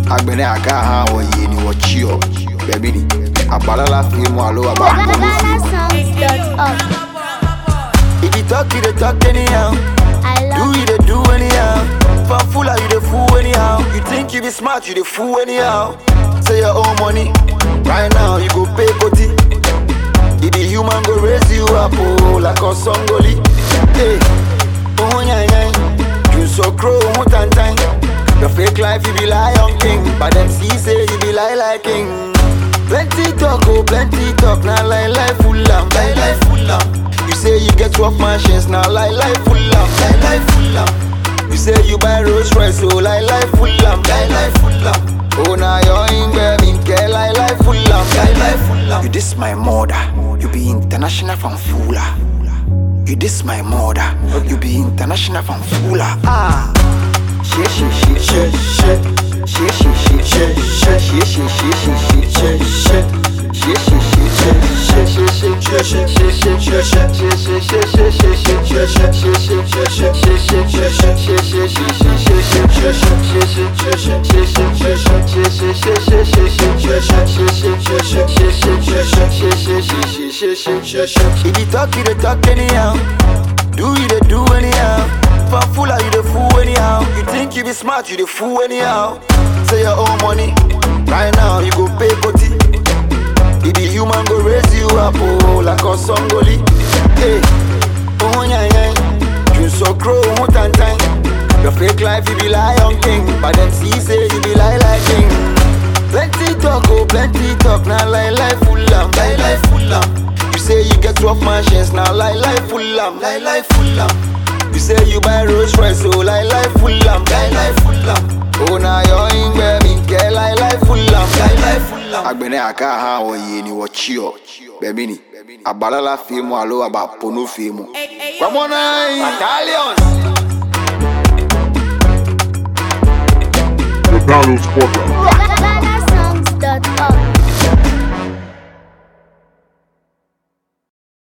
Agbene aka ha wo ye ni wo chio. Baby ni. Abalala fi mo alo aba. If you talk anyhow. Do you dey do anyhow? Fanfula you dey fool anyhow. You think you be smart, you dey fool anyhow. Say your own money. Right now you go pay Koti. If the human go raise you up, oh, like a songoli. Hey, oh yeah. You so crow, tan. Your fake life you be lion king, but them see say you be like king. Plenty talk, now lie full lamb, lie full lamb. You say you get 12 mansions, now lie full lamb, lie full lamb. You say you buy Rolls Royce, so lie full lamb, lie full lamb. Oh now you're in baby, care lie full lamb, lie full lamb. You this my mother, you be international from Fula. You this my mother, you be international from Fula. Ah, if you talk anyhow. Do you dey do anyhow? Fanfula you dey fool anyhow. You think you be smart, you dey fool anyhow. Say your own money. Right now you go pay Koti. If the human go raise you up, oh, like a songoli. Hey, oh yeah. You so crow, tan. Your fake life you be lion king, but them see say you be like king. Plenty talk, now lie full lamb, lie full lamb. You say you get 12 mansions, now lie full lamb, lie full lamb. You say you buy Rolls Royce, so lie full lamb, lie full lamb. Oh now you're in baby, care lie full lamb, lie full lamb. Agbene aka ha wo ye ni wo chio, baby ni. Abalala fi mo alo aba pono fi mo. Come on, Italians. The Downloads Podcast. GhanaSongs.org